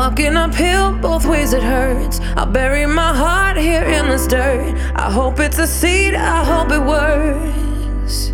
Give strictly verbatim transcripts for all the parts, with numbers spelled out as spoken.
walking uphill, both ways it hurts. I'll bury my heart here in this dirt. I hope it's a seed, I hope it works.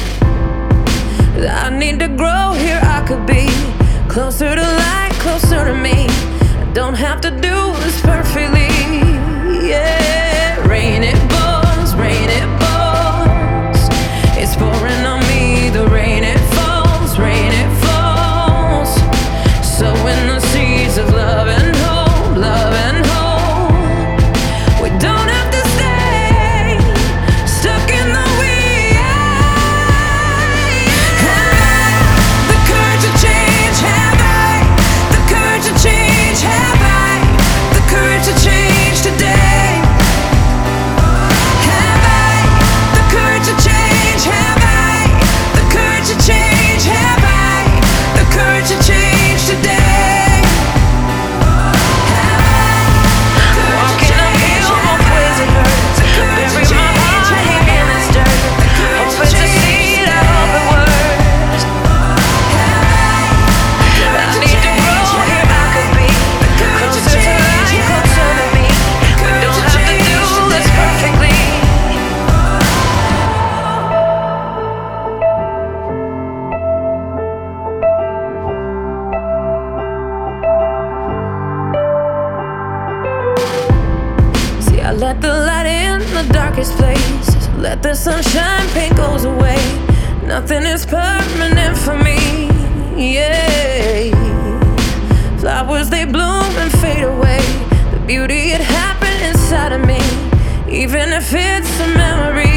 I need to grow, here I could be closer to light, closer to me. I don't have to do this perfectly. Yeah, rain it falls, rain it falls. It's pouring on me, the rain it falls, rain it falls. Sowing the seeds of love and hope, love and hope. We don't have to stay stuck in the wheel. Have I the courage to change? Have I the courage to change? Have I the courage to change today? Have I the courage to change? Have I the courage to change? Have I the courage to change today? I let the light in the darkest places. Let the sunshine, paint goes away. Nothing is permanent for me. Yeah, flowers they bloom and fade away. The beauty it happened inside of me, even if it's a memory.